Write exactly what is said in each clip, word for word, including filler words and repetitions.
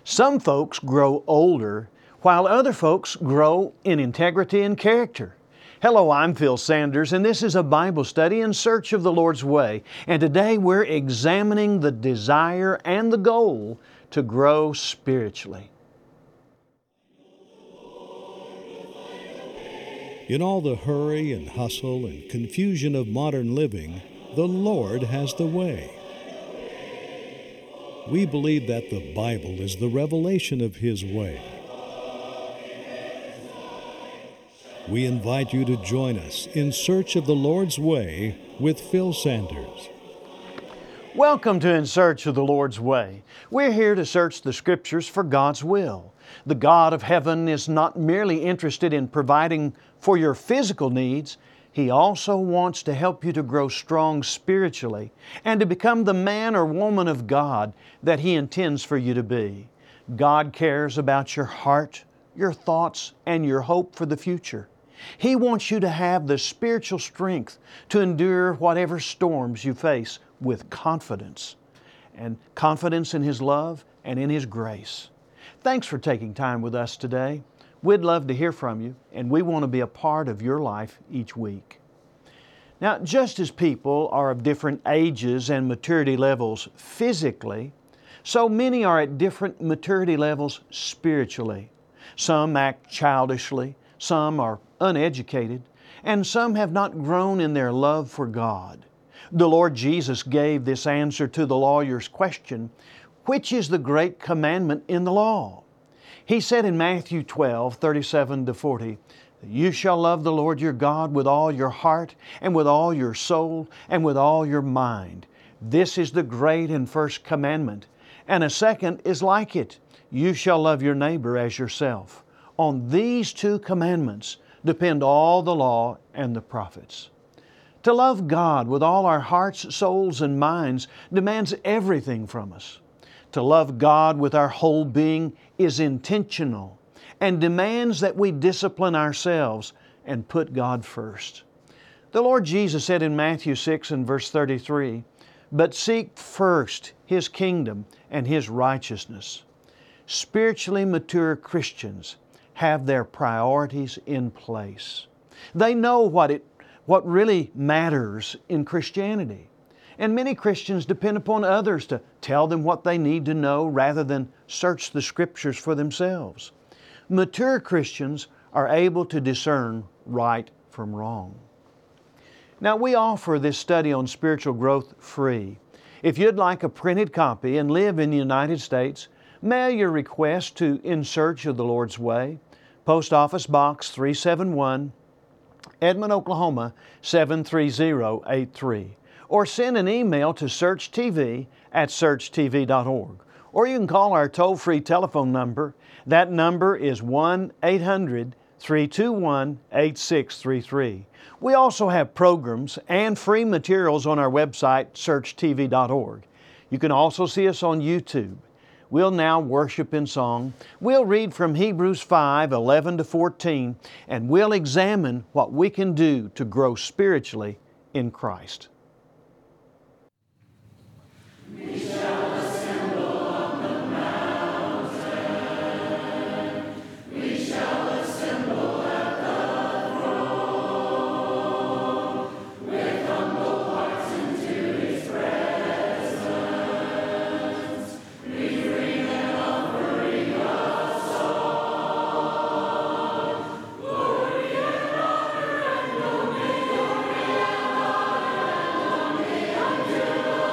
Some folks grow older, while other folks grow in integrity and character. Hello, I'm Phil Sanders, and this is a Bible study in search of the Lord's way. And today we're examining the desire and the goal to grow spiritually. In all the hurry and hustle and confusion of modern living, the Lord has the way. We believe that the Bible is the revelation of His way. We invite you to join us in search of the Lord's way with Phil Sanders. Welcome to In Search of the Lord's Way. We're here to search the Scriptures for God's will. The God of heaven is not merely interested in providing for your physical needs. He also wants to help you to grow strong spiritually and to become the man or woman of God that He intends for you to be. God cares about your heart, your thoughts, and your hope for the future. He wants you to have the spiritual strength to endure whatever storms you face with confidence, and confidence in His love and in His grace. Thanks for taking time with us today. We'd love to hear from you, and we want to be a part of your life each week. Now, just as people are of different ages and maturity levels physically, so many are at different maturity levels spiritually. Some act childishly, some are uneducated, and some have not grown in their love for God. The Lord Jesus gave this answer to the lawyer's question, which is the great commandment in the law? He said in Matthew twelve, thirty-seven to forty, "You shall love the Lord your God with all your heart and with all your soul and with all your mind. This is the great and first commandment. And a second is like it. You shall love your neighbor as yourself. On these two commandments depend all the law and the prophets." To love God with all our hearts, souls, and minds demands everything from us. To love God with our whole being is intentional and demands that we discipline ourselves and put God first. The Lord Jesus said in Matthew six and verse thirty-three, "But seek first His kingdom and His righteousness." Spiritually mature Christians have their priorities in place. They know what it, what really matters in Christianity. And many Christians depend upon others to tell them what they need to know rather than search the Scriptures for themselves. Mature Christians are able to discern right from wrong. Now, we offer this study on spiritual growth free. If you'd like a printed copy and live in the United States, mail your request to In Search of the Lord's Way, Post Office Box three seventy-one, Edmond, Oklahoma seven three zero eight three. Or send an email to search T V at search T V dot org. Or you can call our toll-free telephone number. That number is one eight hundred, three two one, eight six three three. We also have programs and free materials on our website, search T V dot org. You can also see us on YouTube. We'll now worship in song. We'll read from Hebrews five, eleven to fourteen, and we'll examine what we can do to grow spiritually in Christ. We shall assemble on the mountain. We shall assemble at the throne with humble hearts into His presence. We bring an offering of song. Glory and honor and dominion and honor and dominion unto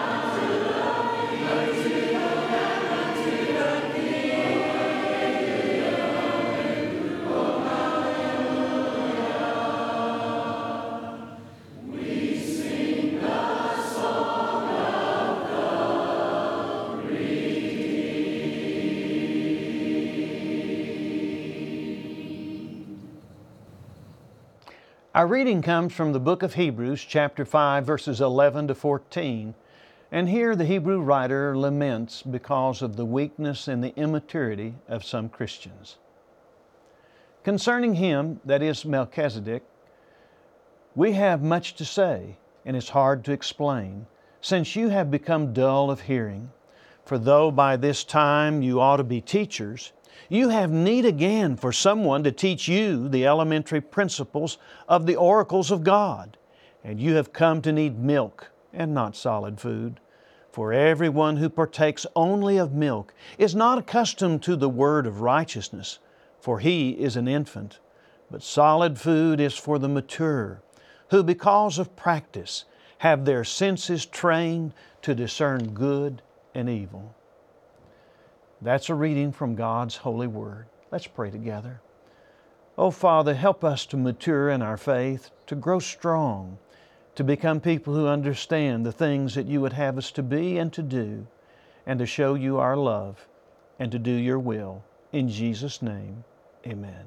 Our reading comes from the book of Hebrews, chapter five, verses eleven to fourteen. And here the Hebrew writer laments because of the weakness and the immaturity of some Christians. Concerning him, that is Melchizedek, we have much to say, and it's hard to explain, since you have become dull of hearing. For though by this time you ought to be teachers, you have need again for someone to teach you the elementary principles of the oracles of God. And you have come to need milk and not solid food. For everyone who partakes only of milk is not accustomed to the word of righteousness, for he is an infant. But solid food is for the mature, who because of practice have their senses trained to discern good and evil. That's a reading from God's holy word. Let's pray together. Oh, Father, help us to mature in our faith, to grow strong, to become people who understand the things that You would have us to be and to do, and to show You our love and to do Your will. In Jesus' name, amen.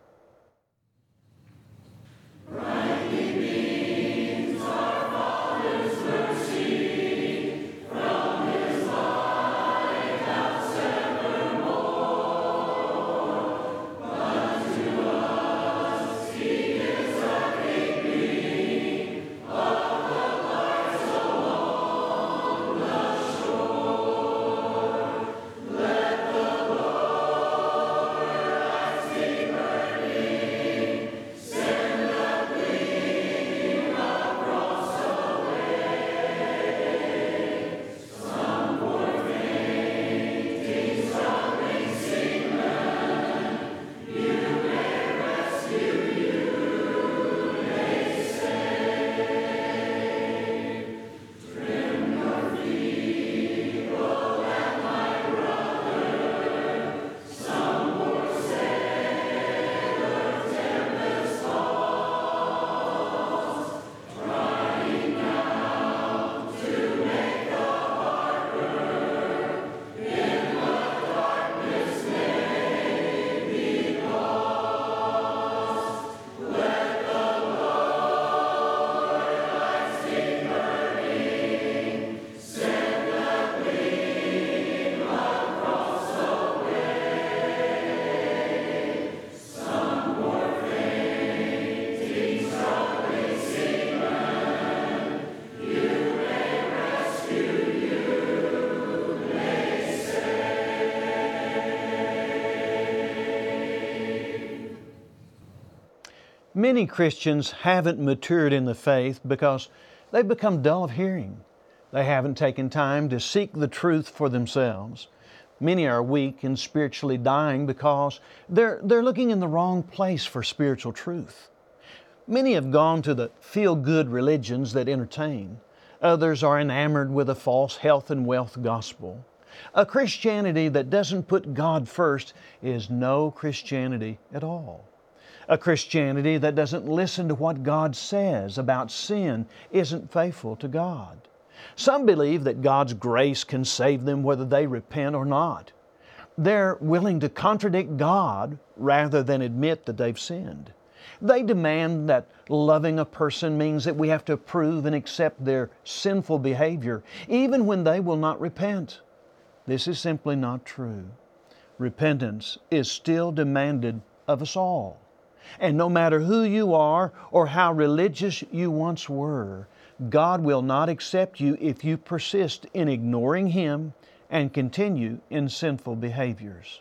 Many Christians haven't matured in the faith because they've become dull of hearing. They haven't taken time to seek the truth for themselves. Many are weak and spiritually dying because they're, they're looking in the wrong place for spiritual truth. Many have gone to the feel-good religions that entertain. Others are enamored with a false health and wealth gospel. A Christianity that doesn't put God first is no Christianity at all. A Christianity that doesn't listen to what God says about sin isn't faithful to God. Some believe that God's grace can save them whether they repent or not. They're willing to contradict God rather than admit that they've sinned. They demand that loving a person means that we have to approve and accept their sinful behavior, even when they will not repent. This is simply not true. Repentance is still demanded of us all. And no matter who you are or how religious you once were, God will not accept you if you persist in ignoring Him and continue in sinful behaviors.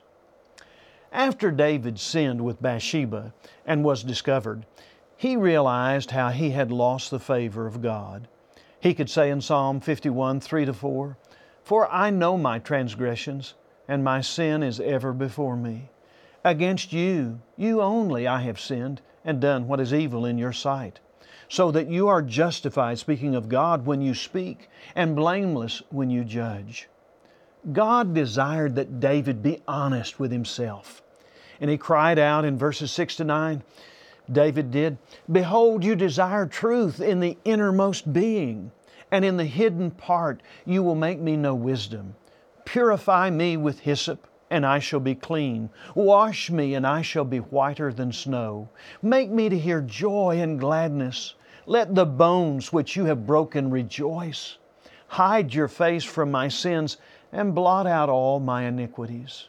After David sinned with Bathsheba and was discovered, he realized how he had lost the favor of God. He could say in Psalm fifty-one, three to four, "For I know my transgressions, and my sin is ever before me. Against you, you only, I have sinned and done what is evil in your sight, so that you are justified, speaking of God, when you speak, and blameless when you judge." God desired that David be honest with himself. And he cried out in verses six to nine, David did, "Behold, you desire truth in the innermost being, and in the hidden part you will make me know wisdom. Purify me with hyssop, and I shall be clean. Wash me, and I shall be whiter than snow. Make me to hear joy and gladness. Let the bones which you have broken rejoice. Hide your face from my sins, and blot out all my iniquities."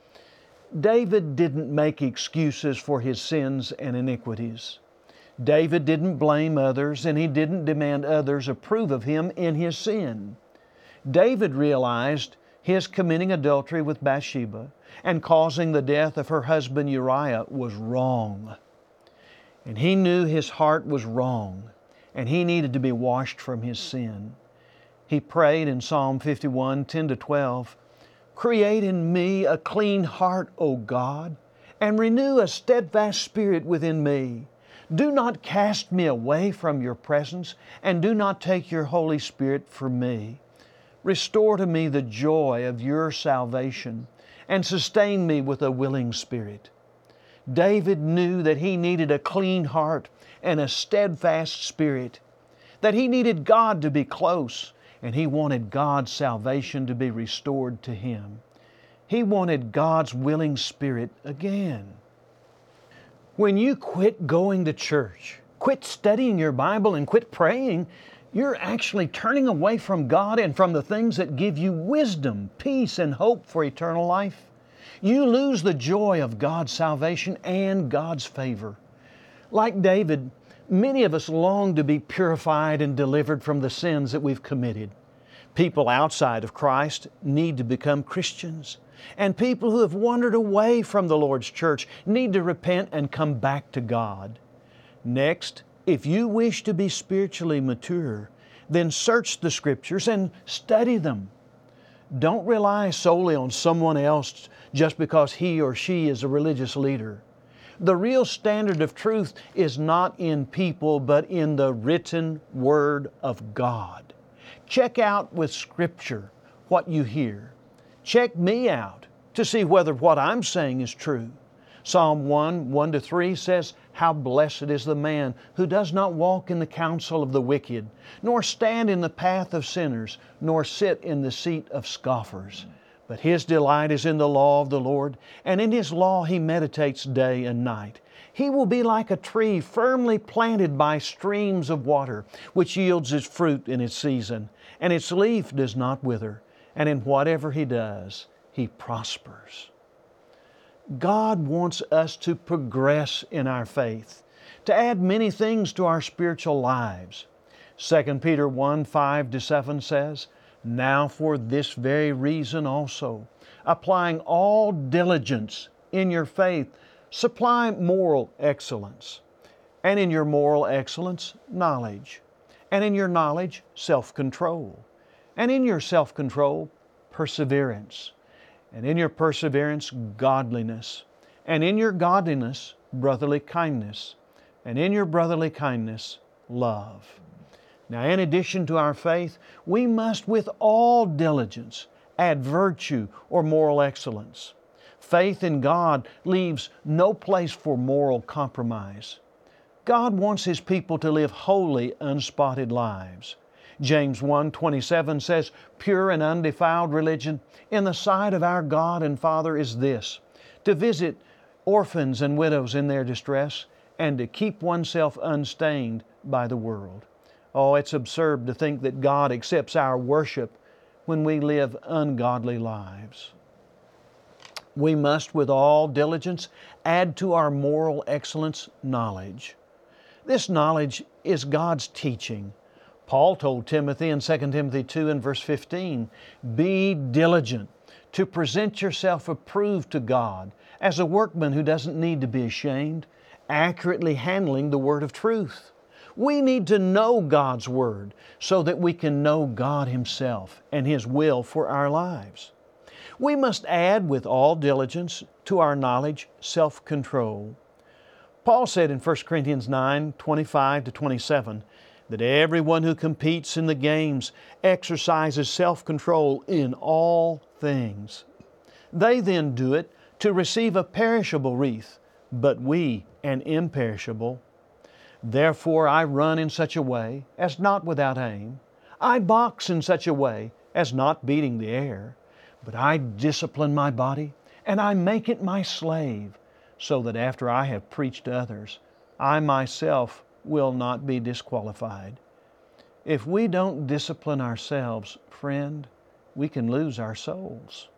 David didn't make excuses for his sins and iniquities. David didn't blame others, and he didn't demand others approve of him in his sin. David realized His committing adultery with Bathsheba and causing the death of her husband Uriah was wrong. And he knew his heart was wrong, and he needed to be washed from his sin. He prayed in Psalm fifty-one, ten to twelve, "Create in me a clean heart, O God, and renew a steadfast spirit within me. Do not cast me away from your presence, and do not take your Holy Spirit from me. Restore to me the joy of your salvation, and sustain me with a willing spirit." David knew that he needed a clean heart and a steadfast spirit, that he needed God to be close, and he wanted God's salvation to be restored to him. He wanted God's willing spirit again. When you quit going to church, quit studying your Bible, and quit praying, you're actually turning away from God and from the things that give you wisdom, peace, and hope for eternal life. You lose the joy of God's salvation and God's favor. Like David, many of us long to be purified and delivered from the sins that we've committed. People outside of Christ need to become Christians, and people who have wandered away from the Lord's church need to repent and come back to God. Next, if you wish to be spiritually mature, then search the Scriptures and study them. Don't rely solely on someone else just because he or she is a religious leader. The real standard of truth is not in people, but in the written Word of God. Check out with Scripture what you hear. Check me out to see whether what I'm saying is true. Psalm one, one to three says, "How blessed is the man who does not walk in the counsel of the wicked, nor stand in the path of sinners, nor sit in the seat of scoffers. But his delight is in the law of the Lord, and in His law he meditates day and night. He will be like a tree firmly planted by streams of water, which yields its fruit in its season, and its leaf does not wither, and in whatever he does, he prospers." God wants us to progress in our faith, to add many things to our spiritual lives. Second Peter one, five to seven says, "Now for this very reason also, applying all diligence in your faith, supply moral excellence, and in your moral excellence, knowledge, and in your knowledge, self-control, and in your self-control, perseverance, and in your perseverance, godliness, and in your godliness, brotherly kindness, and in your brotherly kindness, love." Now, in addition to our faith, we must with all diligence add virtue or moral excellence. Faith in God leaves no place for moral compromise. God wants His people to live holy, unspotted lives. James one, twenty-seven says, "Pure and undefiled religion in the sight of our God and Father is this, to visit orphans and widows in their distress, and to keep oneself unstained by the world." Oh, it's absurd to think that God accepts our worship when we live ungodly lives. We must, with all diligence, add to our moral excellence knowledge. This knowledge is God's teaching. Paul told Timothy in Second Timothy two and verse fifteen, "Be diligent to present yourself approved to God as a workman who doesn't need to be ashamed, accurately handling the word of truth." We need to know God's Word so that we can know God Himself and His will for our lives. We must add with all diligence to our knowledge self-control. Paul said in First Corinthians nine, twenty-five to twenty-seven, that everyone who competes in the games exercises self-control in all things. They then do it to receive a perishable wreath, but we an imperishable. Therefore I run in such a way as not without aim. I box in such a way as not beating the air. But I discipline my body, and I make it my slave, so that after I have preached to others, I myself will not be disqualified. If we don't discipline ourselves, friend, we can lose our souls.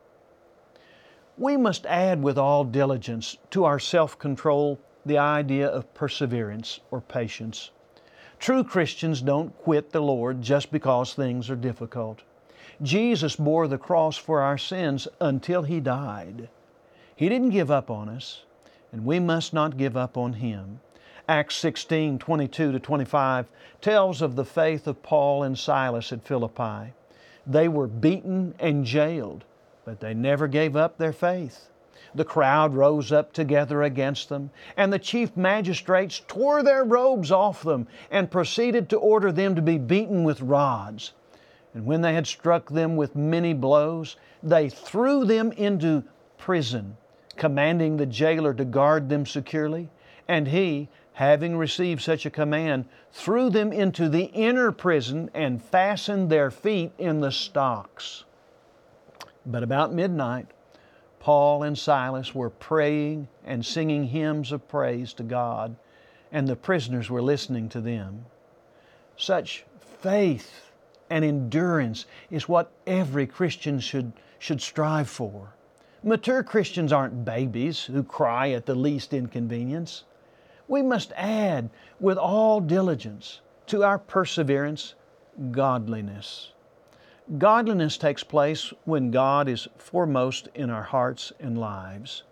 We must add with all diligence to our self-control the idea of perseverance or patience. True Christians don't quit the Lord just because things are difficult. Jesus bore the cross for our sins until He died. He didn't give up on us, and we must not give up on Him. Acts sixteen, twenty-two to twenty-five tells of the faith of Paul and Silas at Philippi. They were beaten and jailed, but they never gave up their faith. The crowd rose up together against them, and the chief magistrates tore their robes off them and proceeded to order them to be beaten with rods. And when they had struck them with many blows, they threw them into prison, commanding the jailer to guard them securely. And he, having received such a command, threw them into the inner prison and fastened their feet in the stocks. But about midnight, Paul and Silas were praying and singing hymns of praise to God, and the prisoners were listening to them. Such faith and endurance is what every Christian should, should strive for. Mature Christians aren't babies who cry at the least inconvenience. We must add with all diligence to our perseverance godliness. Godliness takes place when God is foremost in our hearts and lives.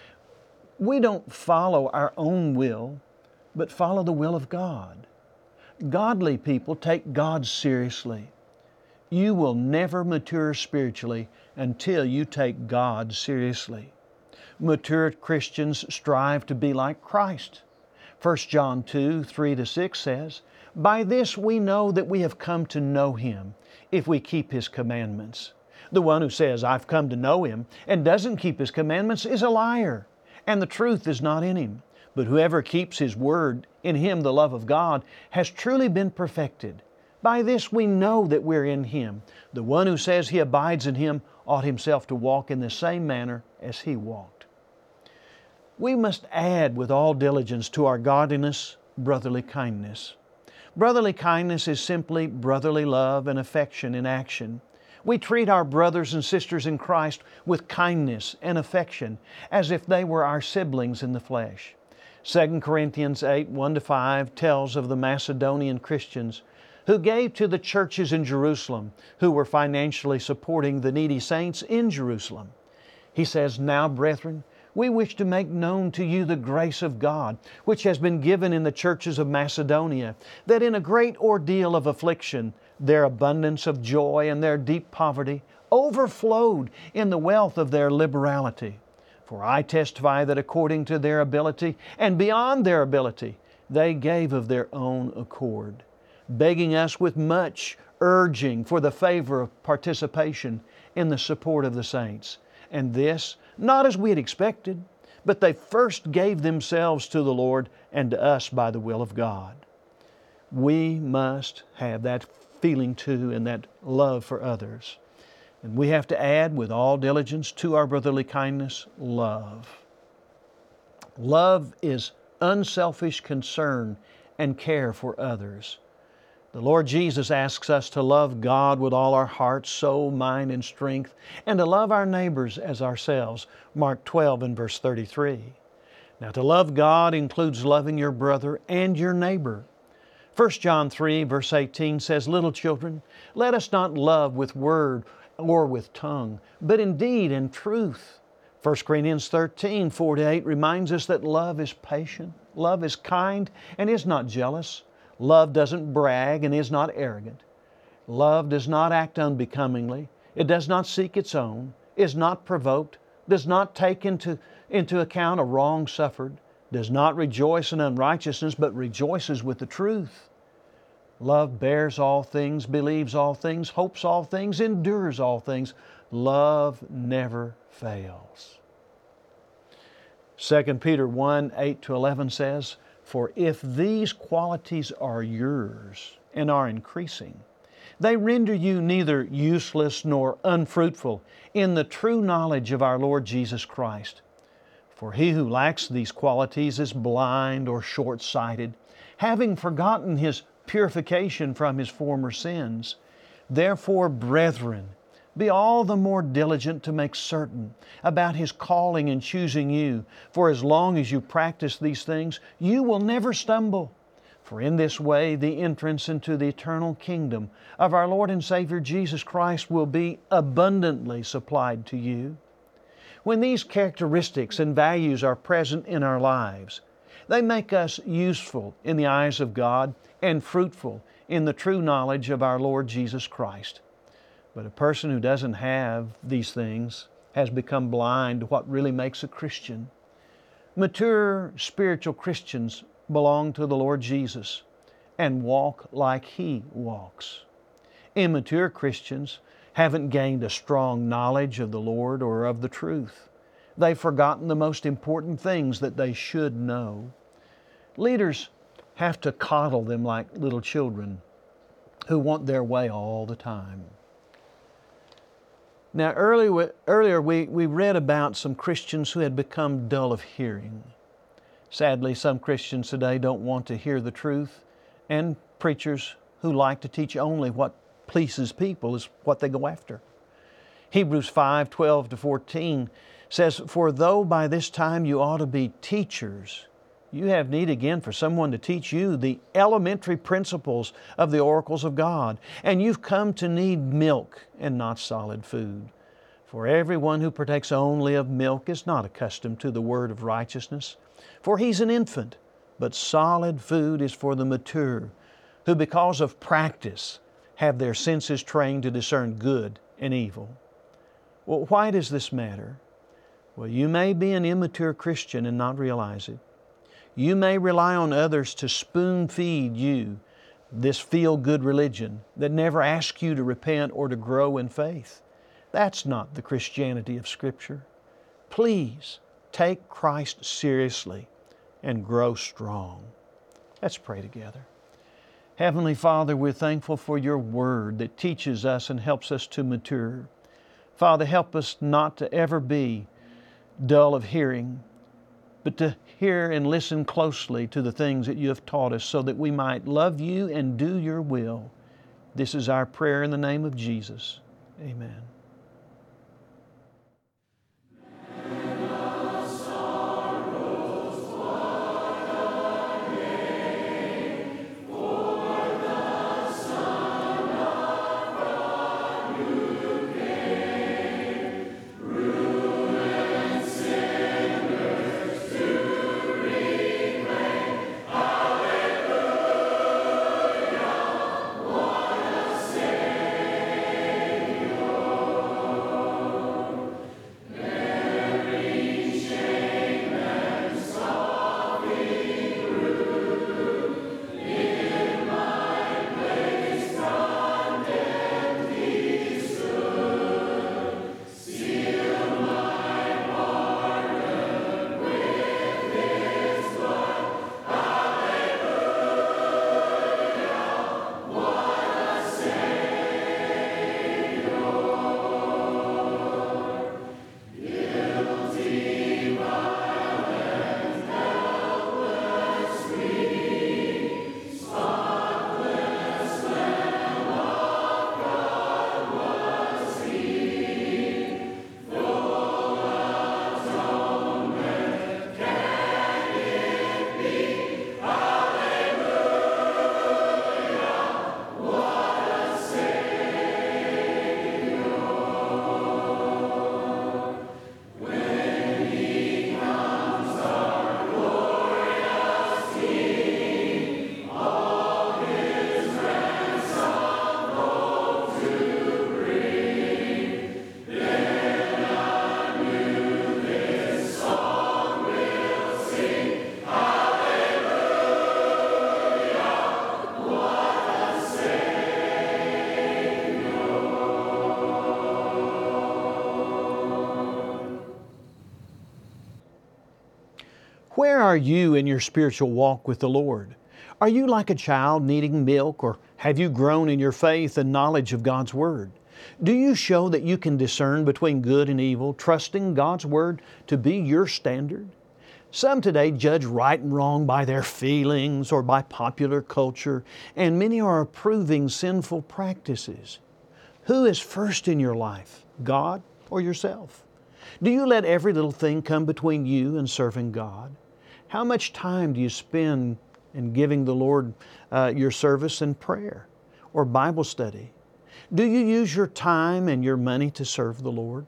We don't follow our own will, but follow the will of God. Godly people take God seriously. You will never mature spiritually until you take God seriously. Mature Christians strive to be like Christ. First John two, three to six says, "By this we know that we have come to know Him, if we keep His commandments. The one who says, 'I've come to know Him,' and doesn't keep His commandments is a liar, and the truth is not in him. But whoever keeps His word, in him the love of God has truly been perfected. By this we know that we're in Him. The one who says he abides in Him ought himself to walk in the same manner as He walked." We must add with all diligence to our godliness brotherly kindness. Brotherly kindness is simply brotherly love and affection in action. We treat our brothers and sisters in Christ with kindness and affection as if they were our siblings in the flesh. Second Corinthians eight, one to five tells of the Macedonian Christians who gave to the churches in Jerusalem, who were financially supporting the needy saints in Jerusalem. He says, "Now, brethren, we wish to make known to you the grace of God, which has been given in the churches of Macedonia, that in a great ordeal of affliction, their abundance of joy and their deep poverty overflowed in the wealth of their liberality. For I testify that according to their ability and beyond their ability, they gave of their own accord, begging us with much urging for the favor of participation in the support of the saints. And this, not as we had expected, but they first gave themselves to the Lord and to us by the will of God." We must have that feeling too and that love for others. And we have to add with all diligence to our brotherly kindness, love. Love is unselfish concern and care for others. The Lord Jesus asks us to love God with all our heart, soul, mind, and strength, and to love our neighbors as ourselves. Mark twelve and verse thirty-three. Now, to love God includes loving your brother and your neighbor. First John three verse eighteen says, "Little children, let us not love with word or with tongue, but in deed and truth." First Corinthians thirteen, four to eight reminds us that love is patient, love is kind, and is not jealous. Love doesn't brag and is not arrogant. Love does not act unbecomingly. It does not seek its own, is not provoked, does not take into, into account a wrong suffered, does not rejoice in unrighteousness, but rejoices with the truth. Love bears all things, believes all things, hopes all things, endures all things. Love never fails. Second Peter one, eight to eleven says, "For if these qualities are yours and are increasing, they render you neither useless nor unfruitful in the true knowledge of our Lord Jesus Christ. For he who lacks these qualities is blind or short-sighted, having forgotten his purification from his former sins. Therefore, brethren, be all the more diligent to make certain about His calling and choosing you. For as long as you practice these things, you will never stumble. For in this way the entrance into the eternal kingdom of our Lord and Savior Jesus Christ will be abundantly supplied to you. When these characteristics and values are present in our lives, they make us useful in the eyes of God and fruitful in the true knowledge of our Lord Jesus Christ. But a person who doesn't have these things has become blind to what really makes a Christian. Mature spiritual Christians belong to the Lord Jesus and walk like He walks. Immature Christians haven't gained a strong knowledge of the Lord or of the truth. They've forgotten the most important things that they should know. Leaders have to coddle them like little children who want their way all the time. Now, early, earlier we, we read about some Christians who had become dull of hearing. Sadly, some Christians today don't want to hear the truth, and preachers who like to teach only what pleases people is what they go after. Hebrews five, twelve to fourteen says, "For though by this time you ought to be teachers, you have need again for someone to teach you the elementary principles of the oracles of God, and you've come to need milk and not solid food. For everyone who partakes only of milk is not accustomed to the word of righteousness, for he's an infant. But solid food is for the mature, who because of practice have their senses trained to discern good and evil." Well, why does this matter? Well, you may be an immature Christian and not realize it. You may rely on others to spoon feed you this feel-good religion that never asks you to repent or to grow in faith. That's not the Christianity of Scripture. Please take Christ seriously and grow strong. Let's pray together. Heavenly Father, we're thankful for Your Word that teaches us and helps us to mature. Father, help us not to ever be dull of hearing, but to hear and listen closely to the things that You have taught us so that we might love You and do Your will. This is our prayer in the name of Jesus. Amen. Where are you in your spiritual walk with the Lord? Are you like a child needing milk, or have you grown in your faith and knowledge of God's Word? Do you show that you can discern between good and evil, trusting God's Word to be your standard? Some today judge right and wrong by their feelings or by popular culture, and many are approving sinful practices. Who is first in your life, God or yourself? Do you let every little thing come between you and serving God? How much time do you spend and giving the Lord uh, your service in prayer or Bible study? Do you use your time and your money to serve the Lord?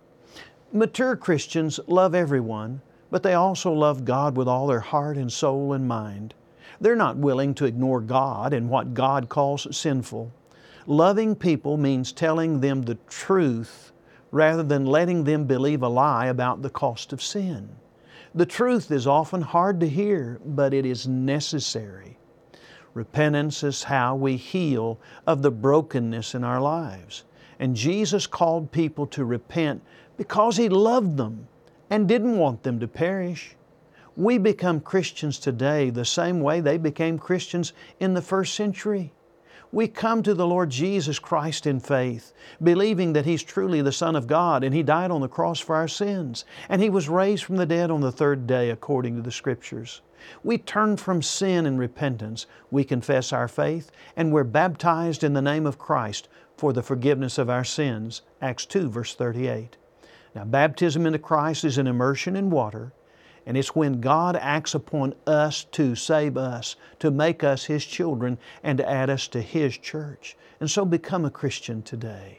Mature Christians love everyone, but they also love God with all their heart and soul and mind. They're not willing to ignore God and what God calls sinful. Loving people means telling them the truth rather than letting them believe a lie about the cost of sin. The truth is often hard to hear, but it is necessary. Repentance is how we heal of the brokenness in our lives. And Jesus called people to repent because He loved them and didn't want them to perish. We become Christians today the same way they became Christians in the first century. We come to the Lord Jesus Christ in faith, believing that He's truly the Son of God and He died on the cross for our sins, and He was raised from the dead on the third day according to the Scriptures. We turn from sin in repentance, we confess our faith, and we're baptized in the name of Christ for the forgiveness of our sins, Acts two, verse thirty-eight. Now, baptism into Christ is an immersion in water, and it's when God acts upon us to save us, to make us His children, and to add us to His church. And so become a Christian today.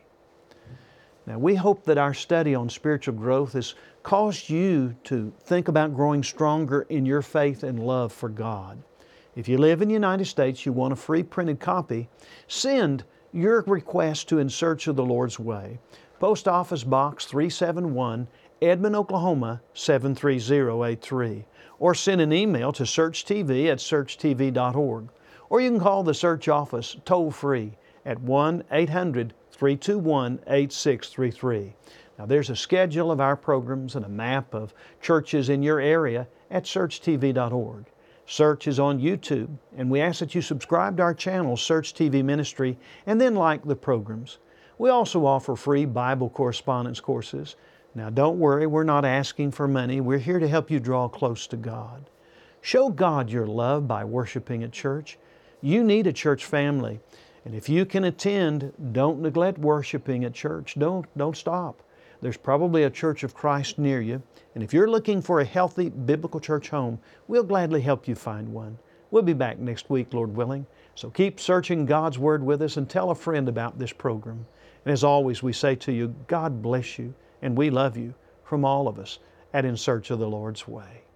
Now, we hope that our study on spiritual growth has caused you to think about growing stronger in your faith and love for God. If you live in the United States, you want a free printed copy, send your request to In Search of the Lord's Way. Post Office Box three seventy-one, Edmond, Oklahoma seven three zero eight three, or send an email to search T V at search T V dot org, or you can call the Search office toll-free at one eight hundred, three two one, eight six three three. Now, there's a schedule of our programs and a map of churches in your area at search T V dot org. Search is on YouTube, and we ask that you subscribe to our channel, Search T V Ministry, and then like the programs. We also offer free Bible correspondence courses. Now, don't worry, we're not asking for money. We're here to help you draw close to God. Show God your love by worshiping at church. You need a church family. And if you can attend, don't neglect worshiping at church. Don't, don't stop. There's probably a Church of Christ near you. And if you're looking for a healthy biblical church home, we'll gladly help you find one. We'll be back next week, Lord willing. So keep searching God's Word with us and tell a friend about this program. And as always, we say to you, God bless you, and we love you from all of us at In Search of the Lord's Way.